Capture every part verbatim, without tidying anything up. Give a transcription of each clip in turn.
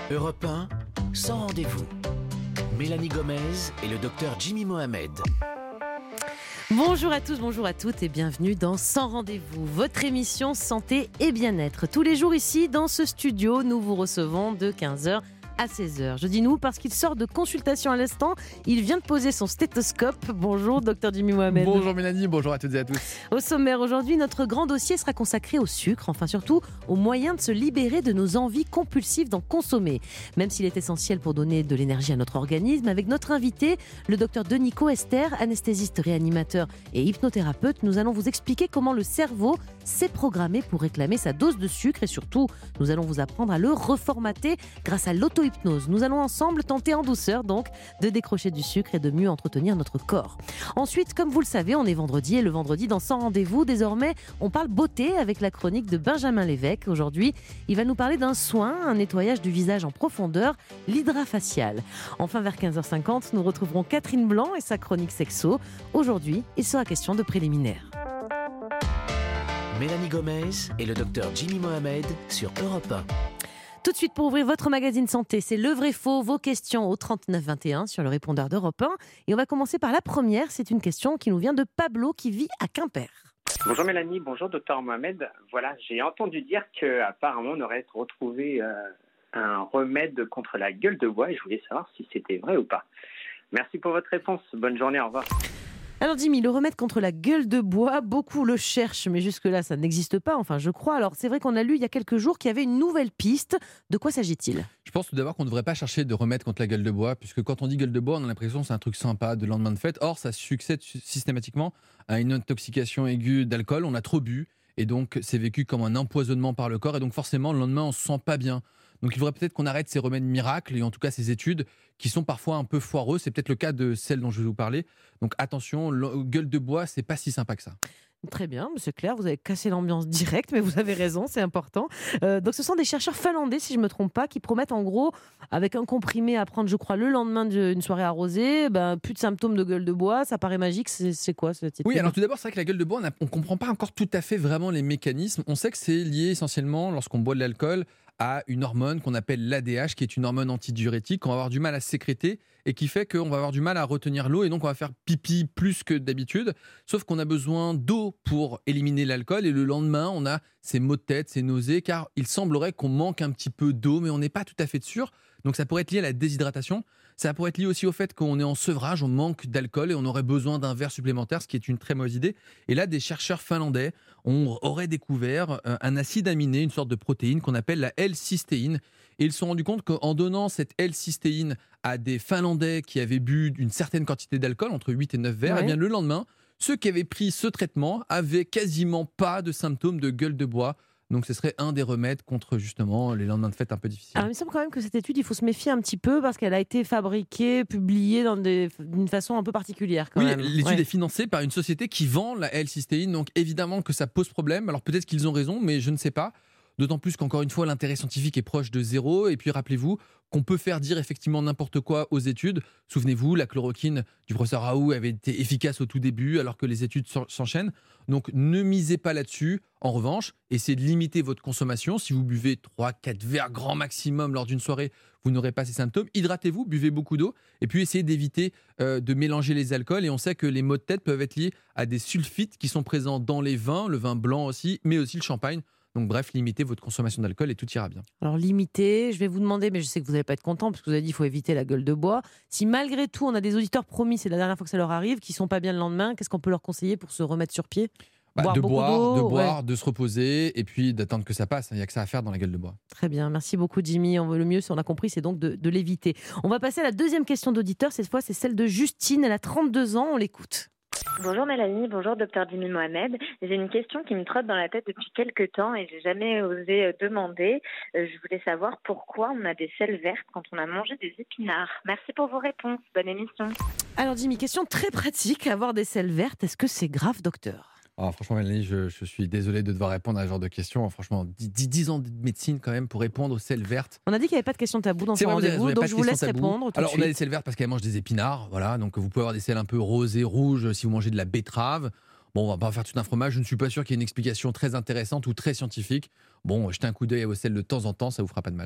Europe un, sans rendez-vous. Mélanie Gomez et le docteur Jimmy Mohamed. Bonjour à tous, bonjour à toutes et bienvenue dans Sans Rendez-vous, votre émission santé et bien-être. Tous les jours ici, dans ce studio, nous vous recevons de quinze heures à seize heures. Je dis nous parce qu'il sort de consultation à l'instant. Il vient de poser son stéthoscope. Bonjour, docteur Jimmy Mohamed. Bonjour Mélanie, bonjour à toutes et à tous. Au sommaire aujourd'hui, notre grand dossier sera consacré au sucre, enfin surtout aux moyens de se libérer de nos envies compulsives d'en consommer. Même s'il est essentiel pour donner de l'énergie à notre organisme, avec notre invité, le docteur Denis Coester, anesthésiste réanimateur et hypnothérapeute, nous allons vous expliquer comment le cerveau s'est programmé pour réclamer sa dose de sucre et surtout, nous allons vous apprendre à le reformater grâce à l'auto-hypnose. Nous allons ensemble tenter en douceur donc de décrocher du sucre et de mieux entretenir notre corps. Ensuite, comme vous le savez, on est vendredi et le vendredi dans Sans Rendez-vous, désormais, on parle beauté avec la chronique de Benjamin Lévesque. Aujourd'hui, il va nous parler d'un soin, un nettoyage du visage en profondeur, l'hydrafacial. Enfin, vers quinze heures cinquante, nous retrouverons Catherine Blanc et sa chronique sexo. Aujourd'hui, il sera question de préliminaires. Mélanie Gomez et le docteur Jimmy Mohamed sur Europe un. Tout de suite pour ouvrir votre magazine santé, c'est le vrai faux, vos questions au trente-neuf vingt et un sur le répondeur d'Europe un. Et on va commencer par la première, c'est une question qui nous vient de Pablo qui vit à Quimper. Bonjour Mélanie, bonjour docteur Mohamed. Voilà, j'ai entendu dire qu'apparemment on aurait retrouvé euh, un remède contre la gueule de bois et je voulais savoir si c'était vrai ou pas. Merci pour votre réponse, bonne journée, au revoir. Alors Jimmy, le remède contre la gueule de bois, beaucoup le cherchent, mais jusque-là ça n'existe pas, enfin je crois. Alors c'est vrai qu'on a lu il y a quelques jours qu'il y avait une nouvelle piste. De quoi s'agit-il ? Je pense tout d'abord qu'on ne devrait pas chercher de remède contre la gueule de bois, puisque quand on dit gueule de bois, on a l'impression que c'est un truc sympa de lendemain de fête. Or, ça succède systématiquement à une intoxication aiguë d'alcool. On a trop bu, et donc c'est vécu comme un empoisonnement par le corps, et donc forcément le lendemain on se sent pas bien. Donc il faudrait peut-être qu'on arrête ces remèdes miracles, et en tout cas ces études qui sont parfois un peu foireux. C'est peut-être le cas de celle dont je vais vous parler. Donc attention, gueule de bois, c'est pas si sympa que ça. Très bien, c'est clair, vous avez cassé l'ambiance directe, mais vous avez raison, c'est important. Euh, donc ce sont des chercheurs finlandais, si je ne me trompe pas, qui promettent en gros, avec un comprimé à prendre, je crois, le lendemain d'une soirée arrosée, ben, plus de symptômes de gueule de bois, ça paraît magique, c'est, c'est quoi ce titre ? Oui, alors tout d'abord, c'est vrai que la gueule de bois, on ne comprend pas encore tout à fait vraiment les mécanismes. On sait que c'est lié essentiellement, lorsqu'on boit de l'alcool, à une hormone qu'on appelle l'A D H, qui est une hormone antidiurétique, qu'on va avoir du mal à sécréter et qui fait qu'on va avoir du mal à retenir l'eau et donc on va faire pipi plus que d'habitude. Sauf qu'on a besoin d'eau pour éliminer l'alcool et le lendemain, on a ces maux de tête, ces nausées, car il semblerait qu'on manque un petit peu d'eau, mais on n'est pas tout à fait sûr. Donc ça pourrait être lié à la déshydratation. Ça pourrait être lié aussi au fait qu'on est en sevrage, on manque d'alcool et on aurait besoin d'un verre supplémentaire, ce qui est une très mauvaise idée. Et là, des chercheurs finlandais ont, auraient découvert un acide aminé, une sorte de protéine qu'on appelle la L-cystéine. Et ils se sont rendus compte qu'en donnant cette L-cystéine à des Finlandais qui avaient bu une certaine quantité d'alcool, entre huit et neuf verres, ouais. Et bien le lendemain, ceux qui avaient pris ce traitement avaient quasiment pas de symptômes de gueule de bois. Donc ce serait un des remèdes contre justement les lendemains de fête un peu difficiles. Alors il me semble quand même que cette étude, il faut se méfier un petit peu parce qu'elle a été fabriquée, publiée dans des, d'une façon un peu particulière quand oui, même. L'étude ouais. est financée par une société qui vend la L-cystéine, donc évidemment que ça pose problème. Alors peut-être qu'ils ont raison, mais je ne sais pas. D'autant plus qu'encore une fois, l'intérêt scientifique est proche de zéro. Et puis rappelez-vous qu'on peut faire dire effectivement n'importe quoi aux études. Souvenez-vous, la chloroquine du professeur Raoult avait été efficace au tout début alors que les études s'enchaînent. Donc ne misez pas là-dessus. En revanche, essayez de limiter votre consommation. Si vous buvez trois à quatre verres grand maximum lors d'une soirée, vous n'aurez pas ces symptômes. Hydratez-vous, buvez beaucoup d'eau. Et puis essayez d'éviter euh, de mélanger les alcools. Et on sait que les maux de tête peuvent être liés à des sulfites qui sont présents dans les vins, le vin blanc aussi, mais aussi le champagne. Donc bref, limitez votre consommation d'alcool et tout ira bien. Alors limiter, je vais vous demander, mais je sais que vous n'allez pas être content parce que vous avez dit qu'il faut éviter la gueule de bois. Si malgré tout, on a des auditeurs promis, c'est la dernière fois que ça leur arrive, qui ne sont pas bien le lendemain, qu'est-ce qu'on peut leur conseiller pour se remettre sur pied ? bah, boire De beaucoup boire, d'eau, de, boire ouais. de se reposer et puis d'attendre que ça passe. Il n'y a que ça à faire dans la gueule de bois. Très bien, merci beaucoup Jimmy. On veut le mieux, si on a compris, c'est donc de, de l'éviter. On va passer à la deuxième question d'auditeur. Cette fois, c'est celle de Justine. Elle a trente-deux ans, on l'écoute. Bonjour Mélanie, bonjour docteur Jimmy Mohamed. J'ai une question qui me trotte dans la tête depuis quelques temps et j'ai jamais osé demander. Je voulais savoir pourquoi on a des selles vertes quand on a mangé des épinards. Merci pour vos réponses. Bonne émission. Alors Jimmy, question très pratique. Avoir des selles vertes, est-ce que c'est grave, docteur ? Oh, franchement, Mélanie, je, je suis désolé de devoir répondre à ce genre de questions. Franchement, dix ans de médecine quand même pour répondre aux selles vertes. On a dit qu'il n'y avait pas de questions tabou dans ce rendez-vous, donc je vous laisse répondre. Alors, on a des selles vertes parce qu'elles mangent des épinards, voilà. Donc, vous pouvez avoir des selles un peu rosées, rouges si vous mangez de la betterave. Bon, on va pas faire tout un fromage. Je ne suis pas sûr qu'il y ait une explication très intéressante ou très scientifique. Bon, jetez un coup d'œil à vos selles de temps en temps, ça vous fera pas de mal.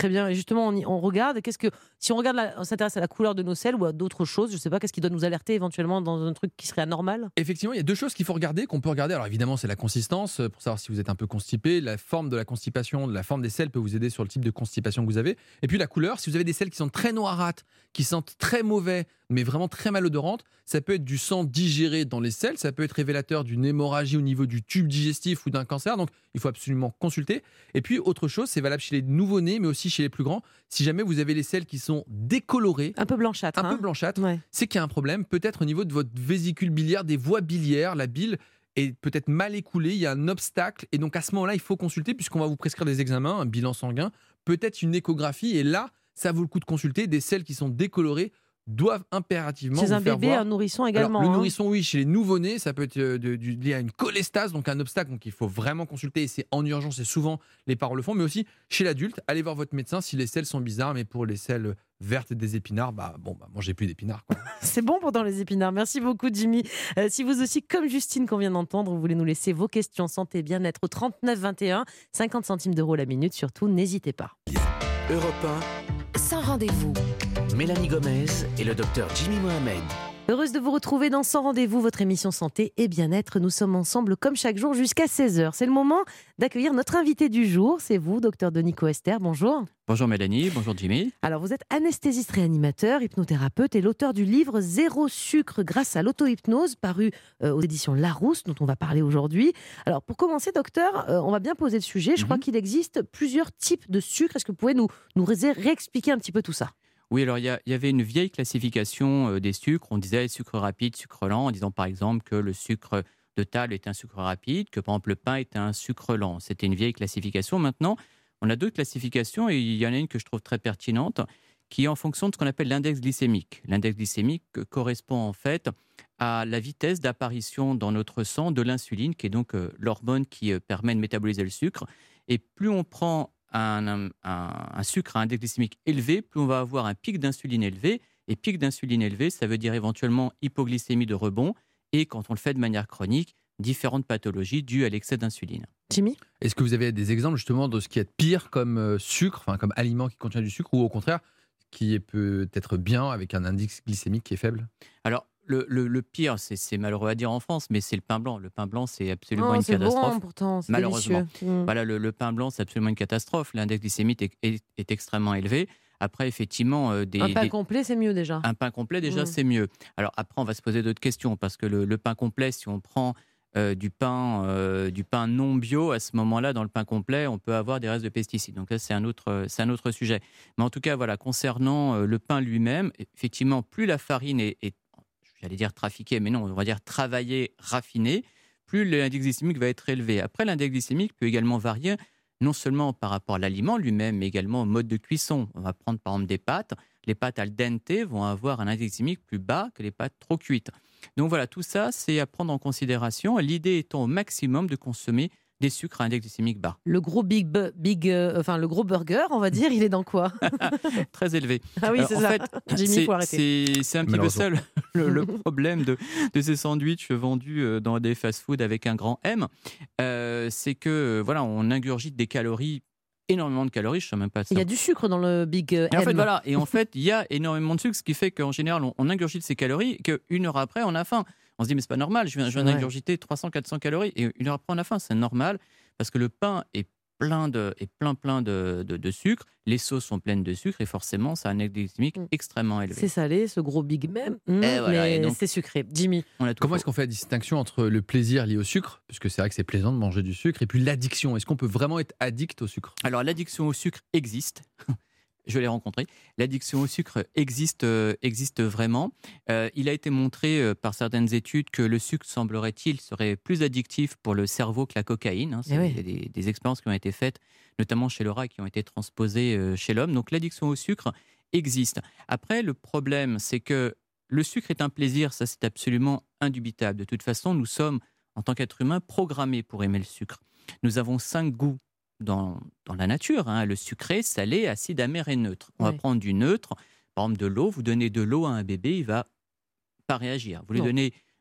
Très bien. Et justement, on, y, on regarde. Qu'est-ce que, si on regarde, la, on s'intéresse à la couleur de nos selles ou à d'autres choses, je ne sais pas, qu'est-ce qui doit nous alerter éventuellement dans un truc qui serait anormal ? Effectivement, il y a deux choses qu'il faut regarder, qu'on peut regarder. Alors évidemment, c'est la consistance, pour savoir si vous êtes un peu constipé. La forme de la constipation, la forme des selles peut vous aider sur le type de constipation que vous avez. Et puis la couleur, si vous avez des selles qui sont très noirâtres, qui sentent très mauvais, mais vraiment très malodorantes, ça peut être du sang digéré dans les selles, ça peut être révélateur d'une hémorragie au niveau du tube digestif ou d'un cancer. Donc il faut absolument consulter. Et puis autre chose, c'est valable chez les nouveau-nés, mais aussi chez les plus grands. Si jamais vous avez les selles qui sont décolorées, un peu blanchâtres, un hein. peu blanchâtres, Ouais. c'est qu'il y a un problème, peut-être au niveau de votre vésicule biliaire, des voies biliaires, la bile est peut-être mal écoulée, il y a un obstacle, et donc à ce moment-là, il faut consulter puisqu'on va vous prescrire des examens, un bilan sanguin, peut-être une échographie, et là, ça vaut le coup de consulter. Des selles qui sont décolorées doivent impérativement Chez vous un faire bébé, voir. un nourrisson également. Alors, le hein. nourrisson, oui, chez les nouveau-nés, ça peut être euh, de- du- lié à une cholestase, donc un obstacle, donc il faut vraiment consulter, et c'est en urgence, et souvent les parents le font, mais aussi chez l'adulte, allez voir votre médecin si les selles sont bizarres, mais pour les selles vertes et des épinards, bah bon, bah mangez plus d'épinards, quoi. C'est bon pourtant les épinards. Merci beaucoup Jimmy. Euh, si vous aussi, comme Justine qu'on vient d'entendre, vous voulez nous laisser vos questions santé et bien-être au trente-neuf vingt et un, cinquante centimes d'euros la minute, surtout n'hésitez pas. Europe un, Sans rendez-vous. Mélanie Gomez et le docteur Jimmy Mohamed. Heureuse de vous retrouver dans Sans rendez-vous, votre émission santé et bien-être. Nous sommes ensemble comme chaque jour jusqu'à seize heures. C'est le moment d'accueillir notre invité du jour. C'est vous, docteur Denis Coester. Bonjour. Bonjour Mélanie, bonjour Jimmy. Alors, vous êtes anesthésiste réanimateur, hypnothérapeute et l'auteur du livre Zéro sucre grâce à l'auto-hypnose, paru euh, aux éditions Larousse, dont on va parler aujourd'hui. Alors, pour commencer, docteur, euh, on va bien poser le sujet. Je Mhm. crois qu'il existe plusieurs types de sucre. Est-ce que vous pouvez nous, nous ré- réexpliquer un petit peu tout ça ? Oui, alors il y, a- il y avait une vieille classification euh, des sucres. On disait sucre rapide, sucre lent, en disant par exemple que le sucre de table est un sucre rapide, que par exemple le pain est un sucre lent. C'était une vieille classification. Maintenant, on a d'autres classifications et il y en a une que je trouve très pertinente qui est en fonction de ce qu'on appelle l'index glycémique. L'index glycémique euh, correspond en fait à la vitesse d'apparition dans notre sang de l'insuline, qui est donc euh, l'hormone qui euh, permet de métaboliser le sucre. Et plus on prend un, un- un- un sucre à index glycémique élevé, plus on va avoir un pic d'insuline élevé. Et pic d'insuline élevé, ça veut dire éventuellement hypoglycémie de rebond. Et quand on le fait de manière chronique, différentes pathologies dues à l'excès d'insuline. Jimmy ? Est-ce que vous avez des exemples justement de ce qui est pire comme euh, sucre, enfin comme aliment qui contient du sucre, ou au contraire, qui est peut-être bien avec un indice glycémique qui est faible ? Alors, le, le- le pire, c'est, c'est malheureux à dire en France, mais c'est le pain blanc. Le pain blanc, c'est absolument Oh, une c'est catastrophe. bon pourtant, c'est Malheureusement. délicieux. Mmh. Voilà, le, le pain blanc, c'est absolument une catastrophe. L'index glycémique est, est- est extrêmement élevé. Après, effectivement, euh, des, Un pain des- complet, c'est mieux déjà. un pain complet, déjà, Mm. c'est mieux. Alors après, on va se poser d'autres questions, parce que le, le pain complet, si on prend euh, du, pain, euh, du pain non bio, à ce moment-là, dans le pain complet, on peut avoir des restes de pesticides. Donc là, c'est un autre, c'est un autre sujet. Mais en tout cas, voilà, concernant euh, le pain lui-même, effectivement, plus la farine est, est, j'allais dire trafiquée, mais non, on va dire travaillée, raffinée, plus l'index glycémique va être élevé. Après, l'index glycémique peut également varier, non seulement par rapport à l'aliment lui-même, mais également au mode de cuisson. On va prendre par exemple des pâtes. Les pâtes al dente vont avoir un index glycémique plus bas que les pâtes trop cuites. Donc voilà, tout ça, c'est à prendre en considération. L'idée étant au maximum de consommer des sucres à index glycémique bas. Le gros big, bu- big, euh, enfin le gros burger, on va dire, il est dans quoi ? Très élevé. Ah oui, Alors, c'est en ça. fait, Jimmy, c'est, faut arrêter. c'est- c'est un petit peu ça le, le- le problème de, de ces sandwichs vendus euh, dans des fast-foods avec un grand M. Euh, c'est que euh, voilà, on ingurgite des calories, énormément de calories, je ne sais même pas ça. Il y a du sucre dans le big euh, Et en fait, M. voilà. Et en fait, il y a énormément de sucre, ce qui fait qu'en général, on, on ingurgite ces calories, qu'une heure après, on a faim. On se dit, mais c'est pas normal, je viens, je viens C'est vrai. d'ingurgiter trois cents, quatre cents calories, et une heure après, on a faim. C'est normal, parce que le pain est plein de, est plein, plein de, de, de sucre. Les sauces sont pleines de sucre, et forcément, ça a un index glycémique Mm. extrêmement élevé. C'est salé, ce gros big même, mmh, Et voilà, mais et donc- c'est sucré. Jimmy, On a tout Comment faux. est-ce qu'on fait la distinction entre le plaisir lié au sucre, puisque c'est vrai que c'est plaisant de manger du sucre, et puis l'addiction ? Est-ce qu'on peut vraiment être addict au sucre ? Alors, l'addiction au sucre existe. Je l'ai rencontré. L'addiction au sucre existe, euh, existe vraiment. Euh, il a été montré euh, par certaines études que le sucre, semblerait-il, serait plus addictif pour le cerveau que la cocaïne. Hein. C'est Eh oui. il y a des, des expériences qui ont été faites, notamment chez le rat, qui ont été transposées euh, chez l'homme. Donc, l'addiction au sucre existe. Après, le problème, c'est que le sucre est un plaisir. Ça, c'est absolument indubitable. De toute façon, nous sommes, en tant qu'êtres humains, programmés pour aimer le sucre. Nous avons cinq goûts dans, dans la nature, hein, le sucré, salé, acide, amer et neutre. On Oui. va prendre du neutre, par exemple de l'eau, vous donnez de l'eau à un bébé, il va pas réagir. Vous lui Non. donnez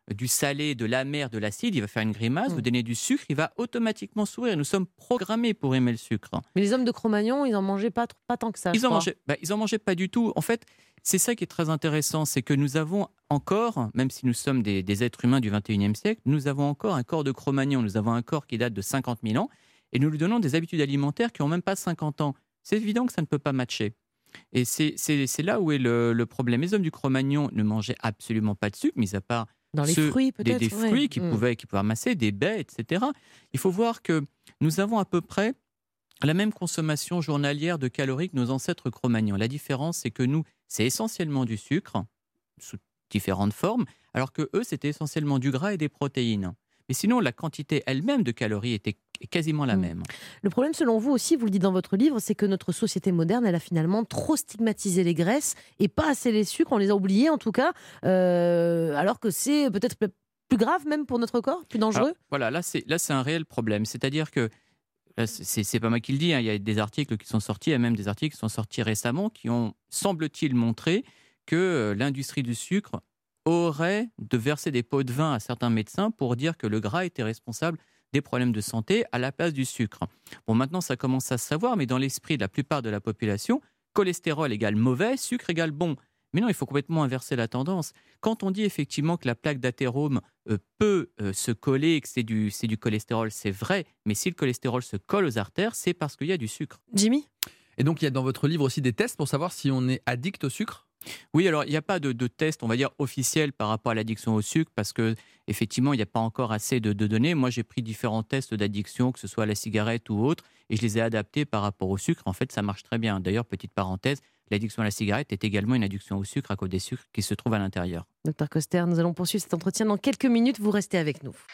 du salé, de l'amer, de l'acide, il va faire une grimace. Mmh. Vous donnez du sucre, il va automatiquement sourire. Nous sommes programmés pour aimer le sucre. Mais les hommes de Cro-Magnon, ils n'en mangeaient pas, pas tant que ça. Ils en mangeaient, bah, ils en mangeaient pas du tout. En fait, c'est ça qui est très intéressant, c'est que nous avons encore, même si nous sommes des, des êtres humains du vingt et unième siècle, nous avons encore un corps de Cro-Magnon. Nous avons un corps qui date de cinquante mille ans et nous lui donnons des habitudes alimentaires qui n'ont même pas cinquante ans. C'est évident que ça ne peut pas matcher. Et c'est, c'est, c'est là où est le, le problème. Les hommes du Cro-Magnon ne mangeaient absolument pas de sucre, mis à part dans les ceux, fruits, peut-être, des, des ouais. fruits qu'ils mmh. pouvaient, qu'ils pouvaient ramasser, des baies, et cetera. Il faut voir que nous avons à peu près la même consommation journalière de calories que nos ancêtres Cro-Magnons. La différence, c'est que nous, c'est essentiellement du sucre, sous différentes formes, alors que eux, c'était essentiellement du gras et des protéines. Mais sinon, la quantité elle-même de calories était quasiment la même. Le problème, selon vous aussi, vous le dites dans votre livre, c'est que notre société moderne, elle a finalement trop stigmatisé les graisses et pas assez les sucres. On les a oubliés, en tout cas, euh, alors que c'est peut-être plus grave même pour notre corps, plus dangereux. Alors, voilà, là c'est, là, c'est un réel problème. C'est-à-dire que, là, c'est, c'est pas moi qui le dis, hein, il y a des articles qui sont sortis, il y a même des articles qui sont sortis récemment qui ont, semble-t-il, montré que euh, l'industrie du sucre aurait de verser des pots de vin à certains médecins pour dire que le gras était responsable des problèmes de santé à la place du sucre. Bon, maintenant, ça commence à se savoir, mais dans l'esprit de la plupart de la population, cholestérol égale mauvais, sucre égale bon. Mais non, il faut complètement inverser la tendance. Quand on dit effectivement que la plaque d'athérome euh, peut euh, se coller et que c'est du, c'est du cholestérol, c'est vrai, mais si le cholestérol se colle aux artères, c'est parce qu'il y a du sucre. Jimmy ? Et donc, il y a dans votre livre aussi des tests pour savoir si on est addict au sucre ? Oui, alors il n'y a pas de, de test, on va dire, officiel par rapport à l'addiction au sucre parce qu'effectivement, il n'y a pas encore assez de, de données. Moi, j'ai pris différents tests d'addiction, que ce soit à la cigarette ou autre, et je les ai adaptés par rapport au sucre. En fait, ça marche très bien. D'ailleurs, petite parenthèse, l'addiction à la cigarette est également une addiction au sucre à cause des sucres qui se trouvent à l'intérieur. Docteur Coster, nous allons poursuivre cet entretien dans quelques minutes. Vous restez avec nous.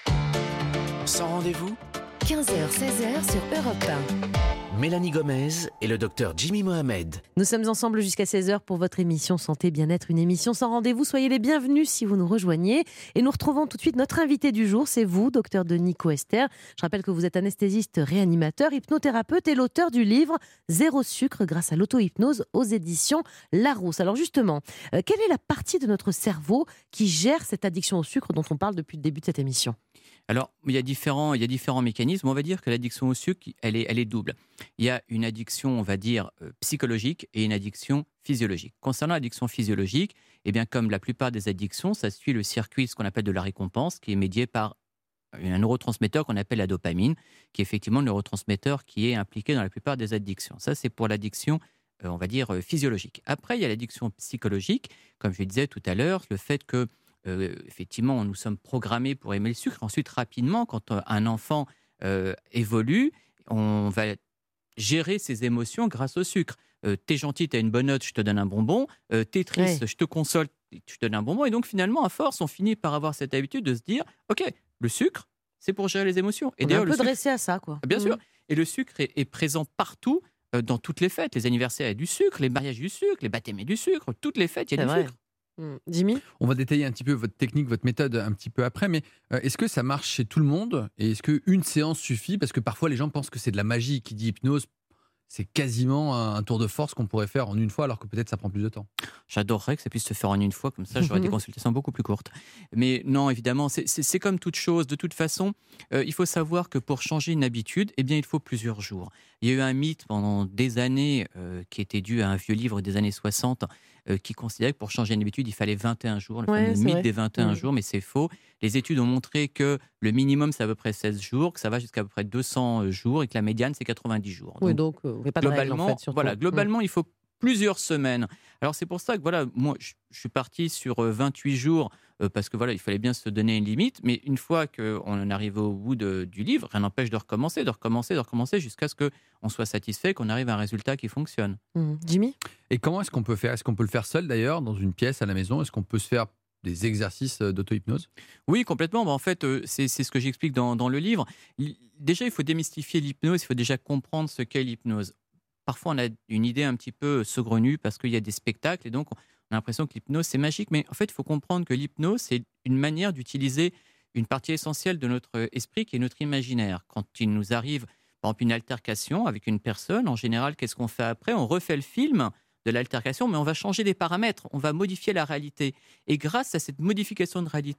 Sans rendez-vous, quinze heures seize heures sur Europe un. Mélanie Gomez et le docteur Jimmy Mohamed. Nous sommes ensemble jusqu'à seize heures pour votre émission Santé Bien-être, une émission sans rendez-vous. Soyez les bienvenus si vous nous rejoignez. Et nous retrouvons tout de suite notre invité du jour, c'est vous, docteur Denis Coester. Je rappelle que vous êtes anesthésiste réanimateur, hypnothérapeute et l'auteur du livre Zéro sucre grâce à l'auto-hypnose aux éditions Larousse. Alors justement, euh, quelle est la partie de notre cerveau qui gère cette addiction au sucre dont on parle depuis le début de cette émission ? Alors, il y a différents, il y a différents mécanismes. On va dire que l'addiction au sucre, elle est, elle est double. Il y a une addiction, on va dire, euh, psychologique et une addiction physiologique. Concernant l'addiction physiologique, eh bien, comme la plupart des addictions, ça suit le circuit, ce qu'on appelle de la récompense, qui est médié par un neurotransmetteur qu'on appelle la dopamine, qui est effectivement le neurotransmetteur qui est impliqué dans la plupart des addictions. Ça, c'est pour l'addiction, euh, on va dire, euh, physiologique. Après, il y a l'addiction psychologique, comme je le disais tout à l'heure, le fait que Euh, effectivement, nous sommes programmés pour aimer le sucre. Ensuite, rapidement, quand euh, un enfant euh, évolue, on va gérer ses émotions grâce au sucre. Euh, t'es gentil, t'as une bonne note, je te donne un bonbon. Euh, t'es triste, Ouais. je te console, je te donne un bonbon. Et donc, finalement, à force, on finit par avoir cette habitude de se dire, OK, le sucre, c'est pour gérer les émotions. Et On est un le peu sucre, dressé à ça, quoi. bien Mmh. sûr. Et le sucre est, est présent partout, euh, dans toutes les fêtes. Les anniversaires, il y a du sucre, les mariages, du sucre, les baptêmes, il y a du sucre. Toutes les fêtes, il y a C'est du vrai. sucre. Mmh. Jimmy ? On va détailler un petit peu votre technique, votre méthode un petit peu après, mais euh, est-ce que ça marche chez tout le monde ? Et est-ce qu'une séance suffit ? Parce que parfois les gens pensent que c'est de la magie. Qui dit hypnose, c'est quasiment un, un tour de force qu'on pourrait faire en une fois, alors que peut-être ça prend plus de temps. J'adorerais que ça puisse se faire en une fois, comme ça j'aurais des consultations beaucoup plus courtes. Mais non, évidemment, c'est, c'est, c'est comme toute chose. De toute façon, euh, il faut savoir que pour changer une habitude, eh bien, il faut plusieurs jours. Il y a eu un mythe pendant des années euh, qui était dû à un vieux livre des années soixante euh, qui considérait que pour changer une habitude, il fallait vingt et un jours, le Ouais, fameux c'est mythe vrai. des vingt et un Mmh. jours, mais c'est faux. Les études ont montré que le minimum, c'est à peu près seize jours, que ça va jusqu'à à peu près deux cents jours et que la médiane, c'est quatre-vingt-dix jours. Oui, Donc, donc, euh, vous n'avez pas de règles, globalement, en fait, surtout. voilà, Mmh. globalement, il faut plusieurs semaines. Alors c'est pour ça que voilà, moi je, je suis parti sur euh, vingt-huit jours euh, parce que voilà, il fallait bien se donner une limite. Mais une fois qu'on en arrive au bout de- du livre, rien n'empêche de recommencer, de recommencer, de recommencer jusqu'à ce qu'on soit satisfait, qu'on arrive à un résultat qui fonctionne. Mmh. Jimmy ? Et comment est-ce qu'on peut faire ? Est-ce qu'on peut le faire seul d'ailleurs, dans une pièce à la maison ? Est-ce qu'on peut se faire des exercices euh, d'auto-hypnose ? Oui, complètement. Bah, en fait, euh, c'est, c'est ce que j'explique dans, dans le livre. L- Déjà, il faut démystifier l'hypnose, il faut déjà comprendre ce qu'est l'hypnose. Parfois, on a une idée un petit peu saugrenue parce qu'il y a des spectacles et donc on a l'impression que l'hypnose, c'est magique. Mais en fait, il faut comprendre que l'hypnose, c'est une manière d'utiliser une partie essentielle de notre esprit qui est notre imaginaire. Quand il nous arrive, par exemple, une altercation avec une personne, en général, qu'est-ce qu'on fait après ? On refait le film de l'altercation, mais on va changer des paramètres, on va modifier la réalité. Et grâce à cette modification de réalité,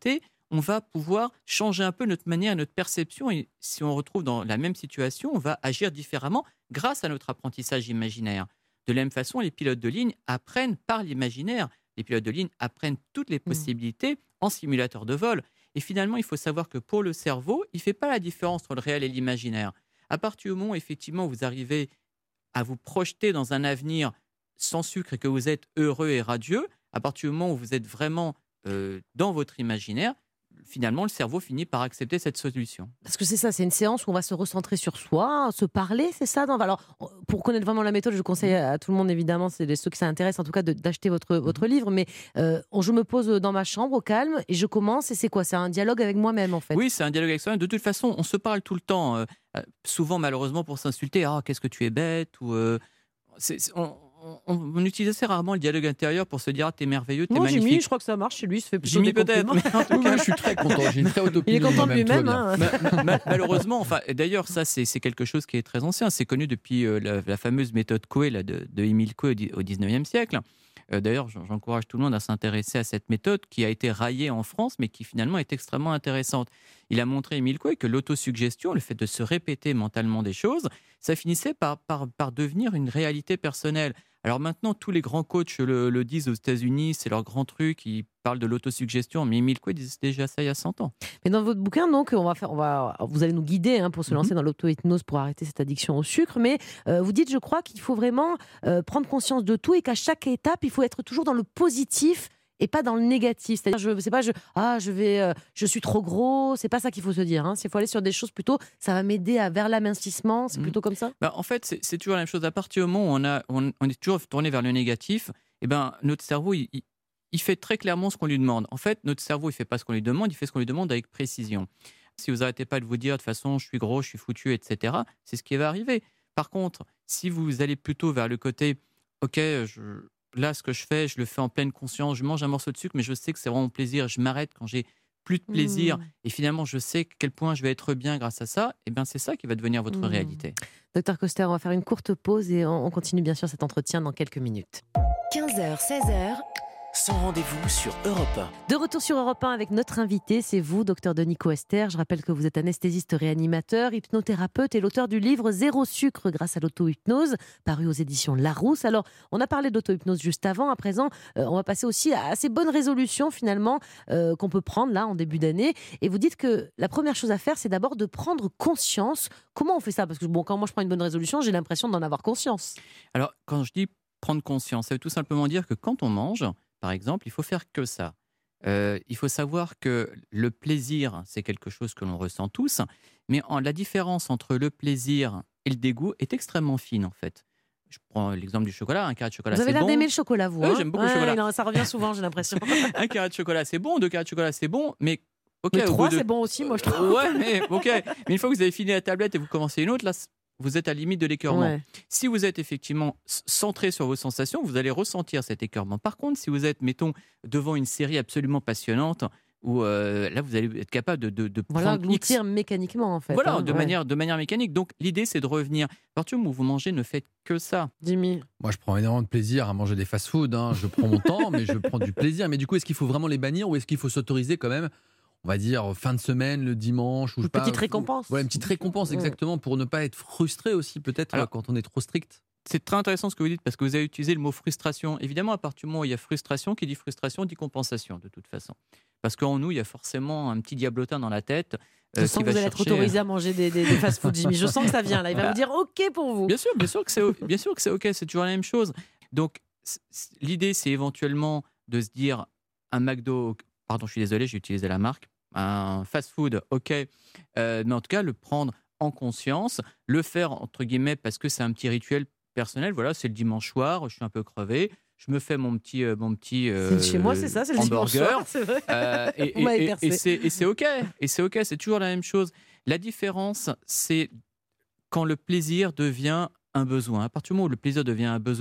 on va pouvoir changer un peu notre manière, notre perception. Et si on retrouve dans la même situation, on va agir différemment grâce à notre apprentissage imaginaire. De la même façon, les pilotes de ligne apprennent par l'imaginaire. Les pilotes de ligne apprennent toutes les possibilités en simulateur de vol. Et finalement, il faut savoir que pour le cerveau, il ne fait pas la différence entre le réel et l'imaginaire. À partir du moment où, effectivement, vous arrivez à vous projeter dans un avenir sans sucre et que vous êtes heureux et radieux, à partir du moment où vous êtes vraiment euh, dans votre imaginaire, finalement, le cerveau finit par accepter cette solution. Parce que c'est ça, c'est une séance où on va se recentrer sur soi, se parler, c'est ça. Non, alors, pour connaître vraiment la méthode, je conseille à tout le monde, évidemment, c'est ceux qui s'intéressent, en tout cas, de, d'acheter votre, votre livre. Mais euh, je me pose dans ma chambre, au calme, et je commence. Et c'est quoi ? C'est un dialogue avec moi-même, en fait. Oui, c'est un dialogue avec soi-même. De toute façon, on se parle tout le temps. Euh, souvent, malheureusement, pour s'insulter, ah, qu'est-ce que tu es bête ou euh, c'est, c'est, on, On, on utilise assez rarement le dialogue intérieur pour se dire ah, t'es merveilleux, t'es non, magnifique. Jimmy, je crois que ça marche chez lui, il se fait plutôt Jimmy des peut-être. compliments. En tout cas, je suis très content. J'ai une très haute opinion. Il est content de lui-même. Hein. Ma, ma, malheureusement, enfin, d'ailleurs, ça c'est, c'est quelque chose qui est très ancien. C'est connu depuis euh, la, la fameuse méthode Coué là, de, de Émile Coué au dix-neuvième siècle. Euh, d'ailleurs, j'encourage tout le monde à s'intéresser à cette méthode qui a été raillée en France, mais qui finalement est extrêmement intéressante. Il a montré, Émile Coué, que l'autosuggestion, le fait de se répéter mentalement des choses, ça finissait par, par, par devenir une réalité personnelle. Alors maintenant, tous les grands coachs le, le disent aux États-Unis, c'est leur grand truc, ils parlent de l'autosuggestion, mais Émile Coué disait déjà ça il y a cent ans. Mais dans votre bouquin, donc, on va faire, on va, vous allez nous guider hein, pour se lancer mm-hmm. dans l'auto-hypnose pour arrêter cette addiction au sucre, mais euh, vous dites, je crois, qu'il faut vraiment euh, prendre conscience de tout et qu'à chaque étape, il faut être toujours dans le positif et pas dans le négatif. C'est-à-dire, je sais pas, je, ah, je vais, euh, je suis trop gros. C'est pas ça qu'il faut se dire. Hein. Il faut aller sur des choses plutôt. Ça va m'aider à vers l'amincissement. C'est mmh. plutôt comme ça. Bah, en fait, c'est, c'est toujours la même chose. À partir du moment où on a, on, on est toujours tourné vers le négatif, et ben notre cerveau, il, il, il fait très clairement ce qu'on lui demande. En fait, notre cerveau, il fait pas ce qu'on lui demande. Il fait ce qu'on lui demande avec précision. Si vous arrêtez pas de vous dire de toute façon, je suis gros, je suis foutu, et cetera. C'est ce qui va arriver. Par contre, si vous allez plutôt vers le côté, ok, je là, ce que je fais, je le fais en pleine conscience. Je mange un morceau de sucre, mais je sais que c'est vraiment plaisir. Je m'arrête quand j'ai plus de plaisir. Mmh. Et finalement, je sais à quel point je vais être bien grâce à ça. Et bien, c'est ça qui va devenir votre mmh. réalité. Docteur Coster, on va faire une courte pause et on continue bien sûr cet entretien dans quelques minutes. quinze heures, seize heures. Sans rendez-vous sur Europe un. De retour sur Europe un avec notre invité, c'est vous, docteur Denis Coester. Je rappelle que vous êtes anesthésiste réanimateur, hypnothérapeute et l'auteur du livre Zéro sucre grâce à l'auto-hypnose, paru aux éditions Larousse. Alors, on a parlé d'auto-hypnose juste avant. À présent, euh, on va passer aussi à ces bonnes résolutions finalement euh, qu'on peut prendre là en début d'année. Et vous dites que la première chose à faire, c'est d'abord de prendre conscience. Comment on fait ça ? Parce que bon, quand moi je prends une bonne résolution, j'ai l'impression d'en avoir conscience. Alors, quand je dis prendre conscience, ça veut tout simplement dire que quand on mange, par exemple, il faut faire que ça. Euh, il faut savoir que le plaisir, c'est quelque chose que l'on ressent tous, mais en, la différence entre le plaisir et le dégoût est extrêmement fine, en fait. Je prends l'exemple du chocolat. Un carré de chocolat, c'est bon. Vous avez l'air d'aimer le chocolat, vous. Oui, hein j'aime beaucoup ouais, le chocolat. Non, ça revient souvent, j'ai l'impression. Un carré de chocolat, c'est bon. Deux carrés de chocolat, c'est bon. Mais, okay, mais trois, de... c'est bon aussi, moi, je trouve. Ouais, mais OK. Mais une fois que vous avez fini la tablette et vous commencez une autre, là, vous êtes à la limite de l'écœurement. Ouais. Si vous êtes effectivement centré sur vos sensations, vous allez ressentir cet écœurement. Par contre, si vous êtes, mettons, devant une série absolument passionnante, où euh, là, vous allez être capable de, de, de voilà, prendre gloutir X... mécaniquement, en fait. Voilà, hein, de, ouais. manière, de manière mécanique. Donc, l'idée, c'est de revenir. À partir du moment où vous mangez, ne faites que ça. Jimmy. Moi, je prends énormément de plaisir à manger des fast-food. Hein. Je prends mon temps, mais je prends du plaisir. Mais du coup, est-ce qu'il faut vraiment les bannir ou est-ce qu'il faut s'autoriser quand même, on va dire, fin de semaine, le dimanche ou Une pas, petite récompense. Voilà, une petite récompense, exactement, pour ne pas être frustré aussi, peut-être, alors, quand on est trop strict. C'est très intéressant ce que vous dites parce que vous avez utilisé le mot frustration. Évidemment, à partir du moment où il y a frustration, qui dit frustration dit compensation, de toute façon. Parce qu'en nous, il y a forcément un petit diablotin dans la tête. Je euh, sens que vous allez être autorisé à manger des, des, des fast-food, Jimmy. Je sens que ça vient là. Il va vous dire OK pour vous. Bien sûr, bien sûr que c'est, bien sûr que c'est OK. C'est toujours la même chose. Donc, l'idée, c'est éventuellement de se dire un McDo. Pardon, je suis désolé, j'ai utilisé la marque. Un fast-food, OK. Euh, mais en tout cas, le prendre en conscience, le faire entre guillemets parce que c'est un petit rituel personnel. Voilà, c'est le dimanche soir, je suis un peu crevé. Je me fais mon petit, euh, mon petit euh, c'est chez moi, c'est ça, c'est le hamburger. dimanche soir, c'est vrai. Euh, et, et, et, et, c'est, et c'est OK. Et c'est OK, c'est toujours la même chose. La différence, c'est quand le plaisir devient un besoin. À partir du moment où le plaisir devient un besoin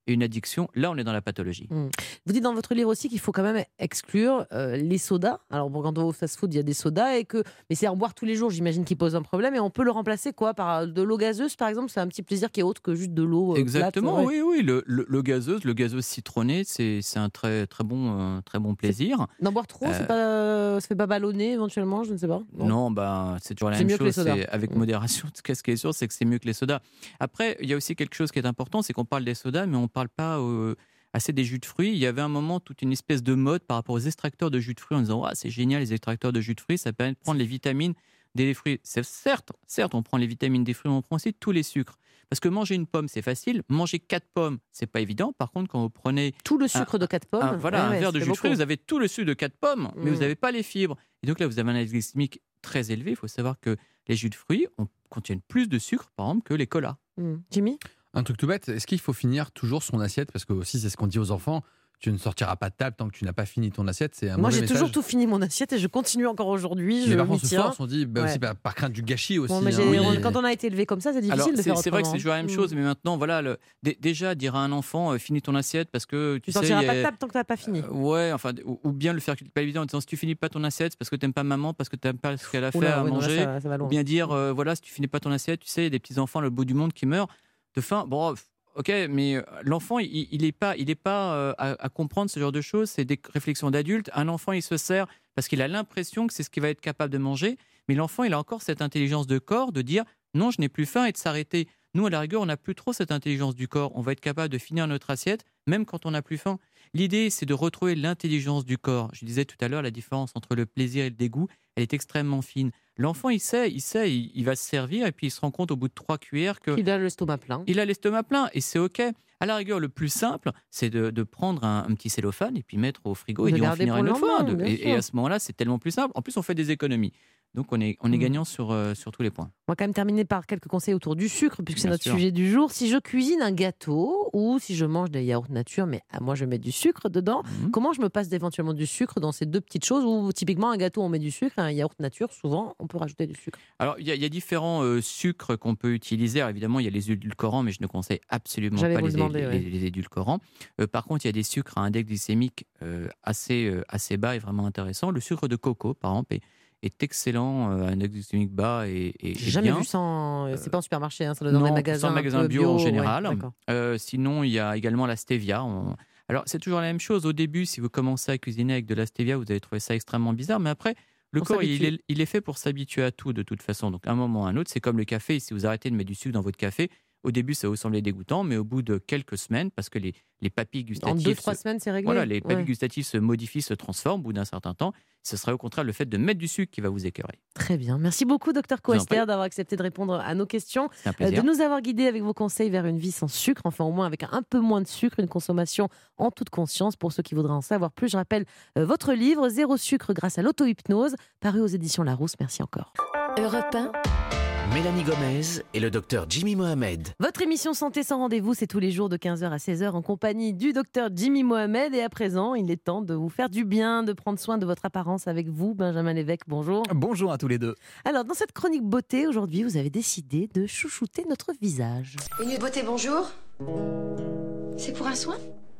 et une addiction, là on est dans la pathologie. Mmh. Vous dites dans votre livre aussi qu'il faut quand même exclure euh, les sodas. Alors bon, quand on va au fast-food, il y a des sodas, et que... mais c'est en boire tous les jours, j'imagine, qui pose un problème. Et on peut le remplacer quoi par de l'eau gazeuse, par exemple. C'est un petit plaisir qui est autre que juste de l'eau euh, Exactement, plate, ouais. oui, oui. Le, le, le gazeuse, le gazeuse citronné, c'est, c'est un très, très, bon, euh, très bon plaisir. D'en boire trop, euh... c'est pas, euh, ça fait pas ballonner éventuellement, je ne sais pas. Non, non bah, c'est toujours la c'est même chose. C'est avec mmh. modération. Ce qui est sûr, c'est que c'est mieux que les sodas. Après, il y a aussi quelque chose qui est important, c'est qu'on parle des sodas, mais on ne parle pas euh, assez des jus de fruits. Il y avait un moment toute une espèce de mode par rapport aux extracteurs de jus de fruits en disant oh, c'est génial les extracteurs de jus de fruits, ça permet de prendre les vitamines des fruits. C'est certes, certes, on prend les vitamines des fruits, mais on prend aussi tous les sucres. Parce que manger une pomme, c'est facile. Manger quatre pommes, c'est pas évident. Par contre, quand vous prenez tout le sucre un, de quatre pommes, un, voilà, ouais, un verre de jus de fruits, vous avez tout le sucre de quatre pommes, mmh. mais vous n'avez pas les fibres. Et donc là, vous avez un index glycémique très élevé. Il faut savoir que les jus de fruits on, contiennent plus de sucre, par exemple, que les colas. Mmh. Jimmy ? Un truc tout bête, est-ce qu'il faut finir toujours son assiette ? Parce que aussi, c'est ce qu'on dit aux enfants. Tu ne sortiras pas de table tant que tu n'as pas fini ton assiette. C'est un Moi, j'ai message. toujours tout fini mon assiette et je continue encore aujourd'hui. Les je parents m'y se tiens. forcent, on dit bah, ouais. aussi par, par crainte du gâchis aussi. Bon, mais hein, oui. oui. Quand on a été élevé comme ça, c'est difficile Alors, de c'est, faire c'est vrai que c'est autrement. toujours la même chose, mais maintenant, voilà, le, d- déjà dire à un enfant, euh, finis ton assiette parce que tu, tu sais. Tu ne sortiras a, pas de table tant que tu n'as pas fini. Euh, ouais, enfin, ou, ou bien le faire pas évident en disant si tu finis pas ton assiette, c'est parce que tu n'aimes pas maman, parce que tu n'aimes pas ce qu'elle a fait Oula, à ouais, manger. non, là, ça, ça va loin. Ou bien dire, euh, voilà, si tu finis pas ton assiette, tu sais, il y a des petits enfants, le bout du monde qui meurent de faim. Bon. Ok, mais l'enfant, il n'est pas, il est pas euh, à, à comprendre ce genre de choses. C'est des réflexions d'adultes. Un enfant, il se sert parce qu'il a l'impression que c'est ce qu'il va être capable de manger. Mais l'enfant, il a encore cette intelligence de corps de dire non, je n'ai plus faim et de s'arrêter. Nous, à la rigueur, on n'a plus trop cette intelligence du corps. On va être capable de finir notre assiette, même quand on n'a plus faim. L'idée, c'est de retrouver l'intelligence du corps. Je disais tout à l'heure, la différence entre le plaisir et le dégoût, elle est extrêmement fine. L'enfant, il sait, il sait, il, il va se servir et puis il se rend compte au bout de trois cuillères que il a l'estomac plein. Il a l'estomac plein et c'est ok. À la rigueur, le plus simple, c'est de, de prendre un, un petit cellophane et puis mettre au frigo de et d'y en finir une lendemain, fois. De, et, et à ce moment-là, c'est tellement plus simple. En plus, on fait des économies. Donc, on est, on est mmh. gagnant sur, euh, sur tous les points. On va quand même terminer par quelques conseils autour du sucre, puisque c'est Bien notre sûr. sujet du jour. Si je cuisine un gâteau ou si je mange des yaourts nature, mais à moi je mets du sucre dedans, mmh. comment je me passe éventuellement du sucre dans ces deux petites choses où typiquement un gâteau on met du sucre, un yaourt nature, souvent on peut rajouter du sucre. Alors, il y, y a différents euh, sucres qu'on peut utiliser. Alors, évidemment, il y a les édulcorants, mais je ne conseille absolument J'allais pas vous les, demander, les, ouais. les, les édulcorants. Euh, par contre, il y a des sucres à index glycémique euh, assez, euh, assez bas et vraiment intéressant. Le sucre de coco, par exemple, est, est excellent, euh, à index glycémique bas et, et, J'ai et jamais bien. vu ça, en... c'est pas en supermarché, hein, ça doit dans non, les magasins, c'est en magasin bio, bio en général. Ouais, euh, sinon, il y a également la stevia. On... Alors, c'est toujours la même chose. Au début, si vous commencez à cuisiner avec de la stevia, vous allez trouver ça extrêmement bizarre, mais après... Le on corps, il est, il est fait pour s'habituer à tout de toute façon. Donc, à un moment ou à un autre, c'est comme le café. Si vous arrêtez de mettre du sucre dans votre café, au début, ça vous semblait dégoûtant, mais au bout de quelques semaines, parce que les, les papilles gustatives... En deux, trois se... semaines, c'est réglé. Voilà, les papilles ouais. gustatives se modifient, se transforment au bout d'un certain temps. Ce serait au contraire le fait de mettre du sucre qui va vous écœurer. Très bien. Merci beaucoup, docteur Coester, d'avoir accepté de répondre à nos questions, c'est un plaisir. de nous avoir guidés avec vos conseils vers une vie sans sucre, enfin au moins avec un peu moins de sucre, une consommation en toute conscience. Pour ceux qui voudraient en savoir plus, je rappelle euh, votre livre « Zéro sucre grâce à l'auto-hypnose », paru aux éditions Larousse. Merci encore. Europe un. Mélanie Gomez et le docteur Jimmy Mohamed. Votre émission Santé sans rendez-vous, c'est tous les jours de quinze heures à seize heures en compagnie du docteur Jimmy Mohamed. Et à présent, il est temps de vous faire du bien, de prendre soin de votre apparence avec vous, Benjamin Lévesque. Bonjour. Bonjour à tous les deux. Alors, dans cette chronique beauté, aujourd'hui, vous avez décidé de chouchouter notre visage. Une beauté, bonjour. C'est pour un soin ?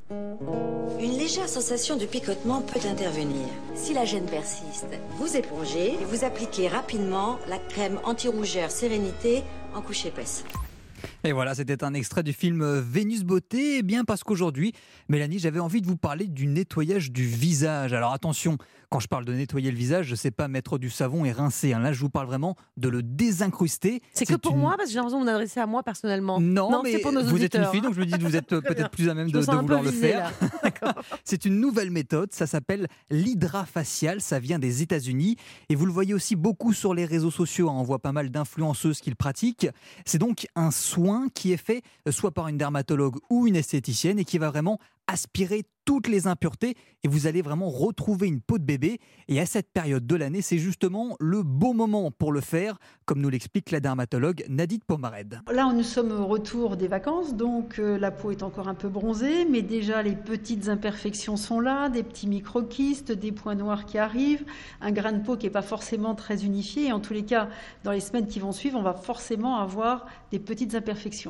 Une légère sensation de picotement peut intervenir. Si la gêne persiste, vous épongez et vous appliquez rapidement la crème anti-rougeur Sérénité en couche épaisse. Et voilà, c'était un extrait du film Vénus Beauté. Eh bien, parce qu'aujourd'hui, Mélanie, j'avais envie de vous parler du nettoyage du visage. Alors attention, quand je parle de nettoyer le visage, je ne sais pas mettre du savon et rincer. Hein. Là, je vous parle vraiment de le désincruster. C'est, c'est que pour une... moi, parce que j'ai l'impression de vous adresser à moi personnellement. Non, non mais c'est pour nos vous auditeurs. êtes une fille, donc je me dis que vous êtes peut-être plus à même de, de vouloir le faire. C'est une nouvelle méthode, ça s'appelle l'hydrafacial, ça vient des États-Unis. Et vous le voyez aussi beaucoup sur les réseaux sociaux, hein. On voit pas mal d'influenceuses qui le pratiquent. C'est donc un soin qui est fait soit par une dermatologue ou une esthéticienne et qui va vraiment aspirer toutes les impuretés et vous allez vraiment retrouver une peau de bébé. Et à cette période de l'année, c'est justement le beau moment pour le faire, comme nous l'explique la dermatologue Nadine Pomared. Là, nous sommes au retour des vacances, donc euh, la peau est encore un peu bronzée, mais déjà les petites imperfections sont là, des petits micro-kystes, des points noirs qui arrivent, un grain de peau qui n'est pas forcément très unifié. Et en tous les cas, dans les semaines qui vont suivre, on va forcément avoir des petites imperfections.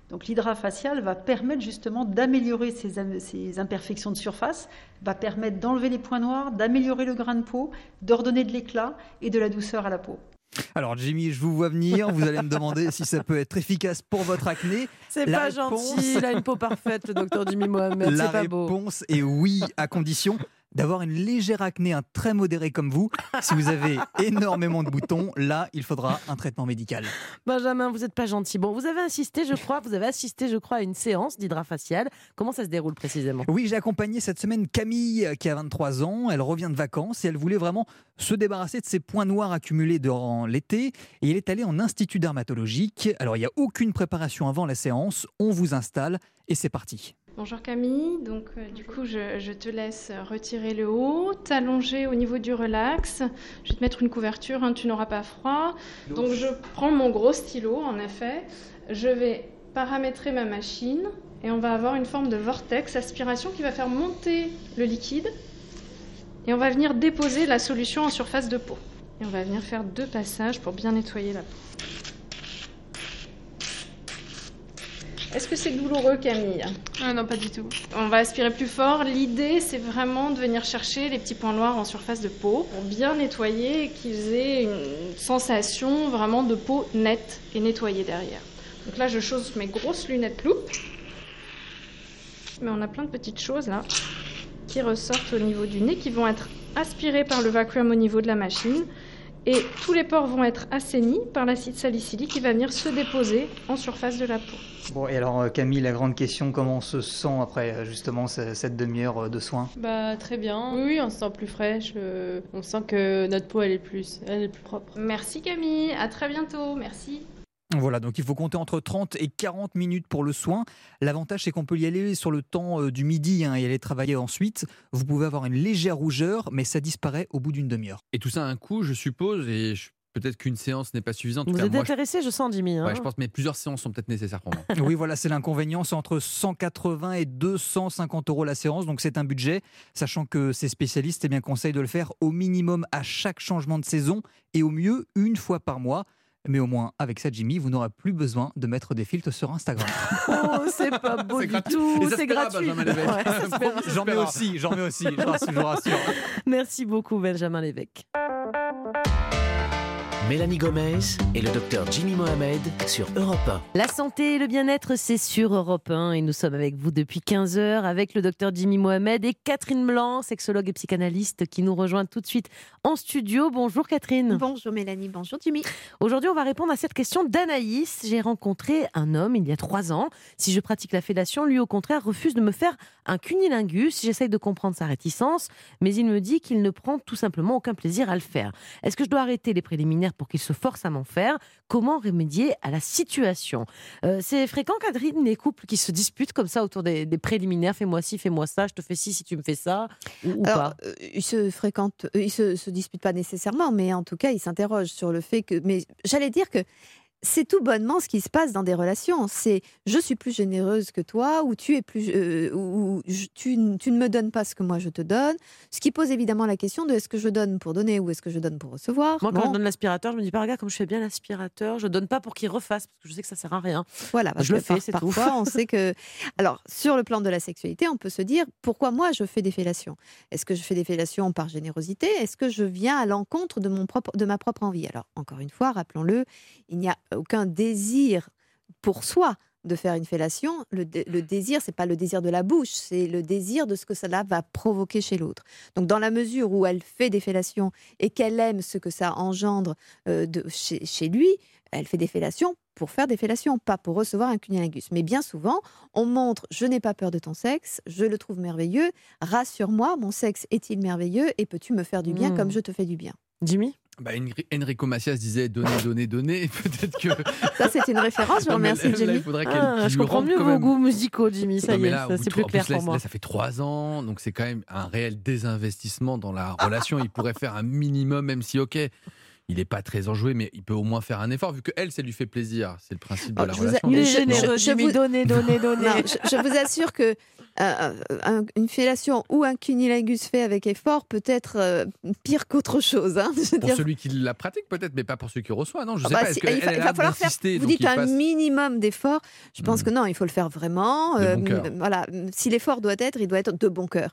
Donc l'hydrafacial va permettre justement d'améliorer ces, ces imperfections de surface, va permettre d'enlever les points noirs, d'améliorer le grain de peau, d'ordonner de l'éclat et de la douceur à la peau. Alors Jimmy, je vous vois venir, vous allez me demander si ça peut être efficace pour votre acné. C'est la pas réponse... gentil, il a une peau parfaite, le docteur Jimmy Mohamed, la c'est pas beau. La réponse est oui, à condition d'avoir une légère acné, un très modéré comme vous. Si vous avez énormément de boutons, là, il faudra un traitement médical. Benjamin, vous n'êtes pas gentil. Bon, vous avez insisté, je crois, vous avez assisté, je crois, à une séance d'hydrafacial. Comment ça se déroule précisément ? Oui, j'ai accompagné cette semaine Camille, qui a vingt-trois ans. Elle revient de vacances et elle voulait vraiment se débarrasser de ses points noirs accumulés durant l'été. Et elle est allée en institut dermatologique. Alors, il n'y a aucune préparation avant la séance. On vous installe et c'est parti. Bonjour Camille, donc euh, du coup je, je te laisse retirer le haut, t'allonger au niveau du relax, je vais te mettre une couverture, hein, tu n'auras pas froid. Donc je prends mon gros stylo en effet, je vais paramétrer ma machine et on va avoir une forme de vortex aspiration qui va faire monter le liquide et on va venir déposer la solution en surface de peau. Et on va venir faire deux passages pour bien nettoyer la peau. Est-ce que c'est douloureux, Camille ? Ah non, pas du tout. On va aspirer plus fort. L'idée, c'est vraiment de venir chercher les petits points noirs en surface de peau pour bien nettoyer et qu'ils aient une sensation vraiment de peau nette et nettoyée derrière. Donc là, je chausse mes grosses lunettes loupe. Mais on a plein de petites choses là qui ressortent au niveau du nez, qui vont être aspirées par le vacuum au niveau de la machine. Et tous les pores vont être assainis par l'acide salicylique qui va venir se déposer en surface de la peau. Bon, et alors Camille, la grande question, comment on se sent après justement cette demi-heure de soins ? Bah très bien, oui, oui, on se sent plus fraîche, euh, on sent que notre peau elle est plus, elle est plus propre. Merci Camille, à très bientôt, merci. Voilà, donc il faut compter entre trente et quarante minutes pour le soin. L'avantage, c'est qu'on peut y aller sur le temps du midi hein, et aller travailler ensuite. Vous pouvez avoir une légère rougeur, mais ça disparaît au bout d'une demi-heure. Et tout ça a un coût, je suppose, et je... peut-être qu'une séance n'est pas suffisante. En vous tout cas, êtes moi, intéressé, je... je sens, Jimmy. Hein ouais, je pense, mais plusieurs séances sont peut-être nécessaires pour moi. Oui, voilà, c'est l'inconvénient. C'est entre cent quatre-vingts et deux cent cinquante euros la séance, donc c'est un budget. Sachant que ces spécialistes eh bien, conseillent de le faire au minimum à chaque changement de saison et au mieux une fois par mois. Mais au moins, avec ça, Jimmy, vous n'aurez plus besoin de mettre des filtres sur Instagram. Oh, c'est pas beau du tout, c'est gratuit. Benjamin Lévesque. Ouais, j'en mets aussi, j'en mets aussi, je rassure, je rassure. Merci beaucoup, Benjamin Lévesque. Mélanie Gomez et le docteur Jimmy Mohamed sur Europe un. La santé et le bien-être, c'est sur Europe un et nous sommes avec vous depuis quinze heures avec le docteur Jimmy Mohamed et Catherine Blanc, sexologue et psychanalyste qui nous rejoint tout de suite en studio. Bonjour Catherine. Bonjour Mélanie, bonjour Jimmy. Aujourd'hui, on va répondre à cette question d'Anaïs. J'ai rencontré un homme il y a trois ans. Si je pratique la fellation, lui au contraire refuse de me faire un cunnilingus. J'essaye de comprendre sa réticence, mais il me dit qu'il ne prend tout simplement aucun plaisir à le faire. Est-ce que je dois arrêter les préliminaires pour qu'il se force à m'en faire? Comment remédier à la situation? euh, C'est fréquent, Catherine, les couples qui se disputent comme ça autour des, des préliminaires. Fais-moi ci, fais-moi ça, je te fais ci si tu me fais ça, ou, ou Alors, pas euh, Ils se fréquentent, euh, ils se, se disputent pas nécessairement, mais en tout cas, ils s'interrogent sur le fait que... Mais j'allais dire que c'est tout bonnement ce qui se passe dans des relations. C'est je suis plus généreuse que toi, ou tu es plus, euh, ou je, tu, tu ne me donnes pas ce que moi je te donne. Ce qui pose évidemment la question de est-ce que je donne pour donner ou est-ce que je donne pour recevoir. Moi, quand bon. je donne l'aspirateur, je me dis pas, regarde comme je fais bien l'aspirateur. Je donne pas pour qu'il refasse parce que je sais que ça sert à rien. Voilà, parce je le que fais, par, c'est parfois tout. on sait que. Alors sur le plan de la sexualité, on peut se dire pourquoi moi je fais des fellations. Est-ce que je fais des fellations par générosité? Est-ce que je viens à l'encontre de mon propre, de ma propre envie? Alors encore une fois, rappelons-le, il n'y a aucun désir pour soi de faire une fellation. Le, dé- le désir, c'est pas le désir de la bouche, c'est le désir de ce que cela va provoquer chez l'autre. Donc dans la mesure où elle fait des fellations et qu'elle aime ce que ça engendre euh, de, chez, chez lui, elle fait des fellations pour faire des fellations, pas pour recevoir un cunnilingus. Mais bien souvent, on montre « je n'ai pas peur de ton sexe, je le trouve merveilleux, rassure-moi, mon sexe est-il merveilleux et peux-tu me faire du bien mmh. comme je te fais du bien ?» Jimmy? Bah, Enrico Macias disait donner, donner, donner. Peut-être que. Ça, c'est une référence, je vous remercie, Jimmy. Là, il faudrait qu'elle ah, je comprends mieux vos même... goûts musicaux, Jimmy. Ça non, y est, là, ça, c'est plus clair plus, pour là, moi. Là, ça fait trois ans, donc c'est quand même un réel désinvestissement dans la relation. Il pourrait faire un minimum, même si, ok, il n'est pas très enjoué, mais il peut au moins faire un effort, vu qu'elle, ça lui fait plaisir. C'est le principe de oh, la relation. Il est généreux, Jimmy. Donner, donner, donner. Non, je, je vous assure que un, un, une fellation ou un cunnilingus fait avec effort peut être euh, pire qu'autre chose. Hein, pour dire... celui qui la pratique peut-être, mais pas pour celui qui reçoit. Non, je sais bah, pas. Si, il, va, il va falloir faire. Vous dites un fasse... minimum d'effort. Je pense mmh. que non, il faut le faire vraiment. De euh, bon cœur. Voilà, si l'effort doit être, il doit être de bon cœur.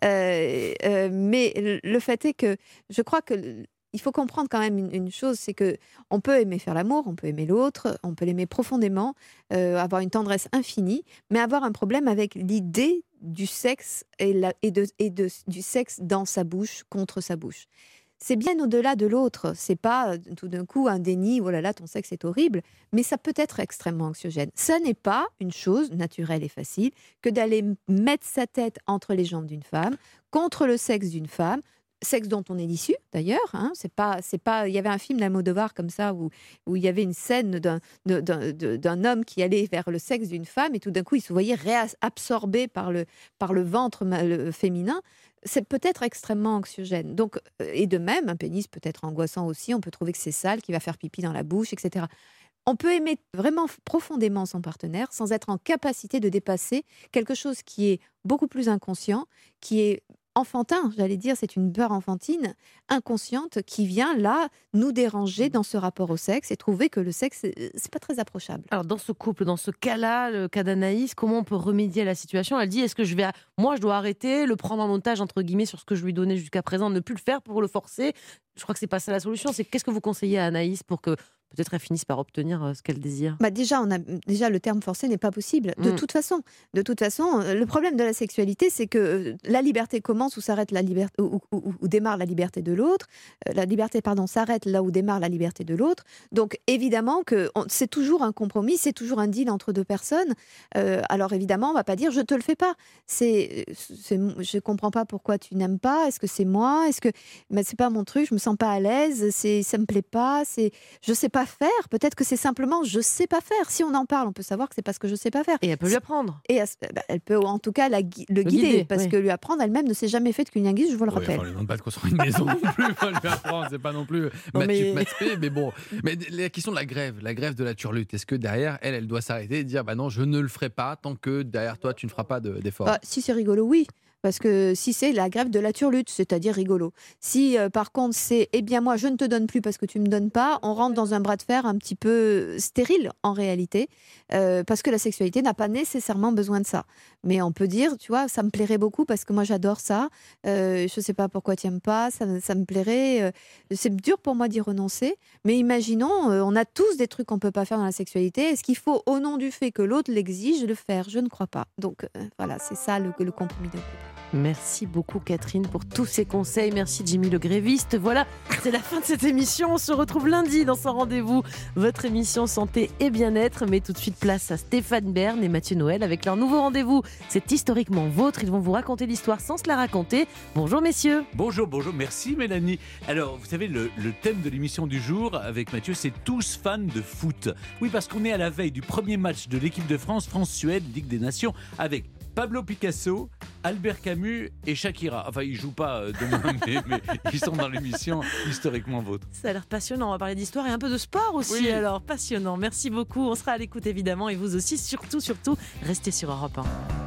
Euh, euh, mais le fait est que je crois que il faut comprendre quand même une, une chose, c'est que on peut aimer faire l'amour, on peut aimer l'autre, on peut l'aimer profondément, euh, avoir une tendresse infinie, mais avoir un problème avec l'idée du sexe et, la, et, de, et de, du sexe dans sa bouche, contre sa bouche. C'est bien au-delà de l'autre. C'est pas tout d'un coup un déni, oh là là, ton sexe est horrible, mais ça peut être extrêmement anxiogène. Ça n'est pas une chose naturelle et facile que d'aller mettre sa tête entre les jambes d'une femme, contre le sexe d'une femme, sexe dont on est l'issue d'ailleurs. Hein. C'est pas, c'est pas. Il y avait un film d'Almodovar comme ça où où il y avait une scène d'un d'un, d'un homme qui allait vers le sexe d'une femme et tout d'un coup il se voyait réabsorbé par le par le ventre féminin. C'est peut-être extrêmement anxiogène. Donc, et de même, un pénis peut être angoissant aussi. On peut trouver que c'est sale, qu'il va faire pipi dans la bouche, et cetera. On peut aimer vraiment profondément son partenaire sans être en capacité de dépasser quelque chose qui est beaucoup plus inconscient, qui est enfantin, j'allais dire, c'est une peur enfantine, inconsciente, qui vient là nous déranger dans ce rapport au sexe et trouver que le sexe, c'est pas très approchable. Alors dans ce couple, dans ce cas-là, le cas d'Anaïs, comment on peut remédier à la situation ? Elle dit, est-ce que je vais, moi je dois arrêter, le prendre en otage entre guillemets sur ce que je lui donnais jusqu'à présent, ne plus le faire pour le forcer ? Je crois que c'est pas ça la solution. C'est qu'est-ce que vous conseillez à Anaïs pour que peut-être elle finisse par obtenir ce qu'elle désire ? Bah déjà, on a, déjà, le terme forcé n'est pas possible. De mmh. toute façon, de toute façon, le problème de la sexualité, c'est que la liberté commence où s'arrête la liberté, où, où, où démarre la liberté de l'autre. La liberté, pardon, s'arrête là où démarre la liberté de l'autre. Donc évidemment que on, c'est toujours un compromis, c'est toujours un deal entre deux personnes. Euh, alors évidemment, on va pas dire je te le fais pas. C'est, c'est, je comprends pas pourquoi tu n'aimes pas. Est-ce que c'est moi ? Est-ce que, mais c'est pas mon truc. Je me sens pas à l'aise. C'est, ça me plaît pas. C'est, je sais pas faire, peut-être que c'est simplement je sais pas faire. Si on en parle, on peut savoir que c'est parce que je sais pas faire. Et elle peut lui apprendre. Et elle, bah, elle peut en tout cas la, le, le guider, guider, parce oui. que lui apprendre, elle-même ne s'est jamais fait de cunnilingus, je vous le oui, rappelle. Enfin, on lui demande pas de construire une maison non plus, on lui apprendre, c'est pas non plus non, mais... Mathieu, mais bon. Mais la question de la grève, la grève de la turlute, est-ce que derrière, elle, elle doit s'arrêter et dire bah non, je ne le ferai pas tant que derrière toi, tu ne feras pas de, d'effort. Bah, si c'est rigolo, oui. Parce que si c'est la grève de la turlute, c'est-à-dire rigolo. Si euh, par contre c'est eh bien moi je ne te donne plus parce que tu me donnes pas, on rentre dans un bras de fer un petit peu stérile en réalité, euh, parce que la sexualité n'a pas nécessairement besoin de ça. Mais on peut dire, tu vois, ça me plairait beaucoup parce que moi j'adore ça. Euh, je sais pas pourquoi tu n'aimes pas, ça, ça me plairait. Euh, c'est dur pour moi d'y renoncer. Mais imaginons, euh, on a tous des trucs qu'on peut pas faire dans la sexualité. Est-ce qu'il faut au nom du fait que l'autre l'exige le faire ? Je ne crois pas. Donc euh, voilà, c'est ça le, le compromis de couple. Merci beaucoup Catherine pour tous ces conseils. Merci Jimmy le gréviste. Voilà, c'est la fin de cette émission. On se retrouve lundi dans Sans Rendez-vous, votre émission santé et bien-être. Mais tout de suite place à Stéphane Bern et Mathieu Noël avec leur nouveau rendez-vous. C'est historiquement vôtre. Ils vont vous raconter l'histoire sans se la raconter. Bonjour messieurs. Bonjour, bonjour. Merci Mélanie. Alors vous savez, le, le thème de l'émission du jour avec Mathieu, c'est tous fans de foot. Oui, parce qu'on est à la veille du premier match de l'équipe de France, France-Suède, Ligue des Nations, avec Pablo Picasso, Albert Camus et Shakira. Enfin, ils jouent pas euh, demain, mais, mais ils sont dans l'émission historiquement vôtre. Ça a l'air passionnant. On va parler d'histoire et un peu de sport aussi. Oui. Alors, passionnant. Merci beaucoup. On sera à l'écoute évidemment et vous aussi. Surtout, surtout, restez sur Europe un.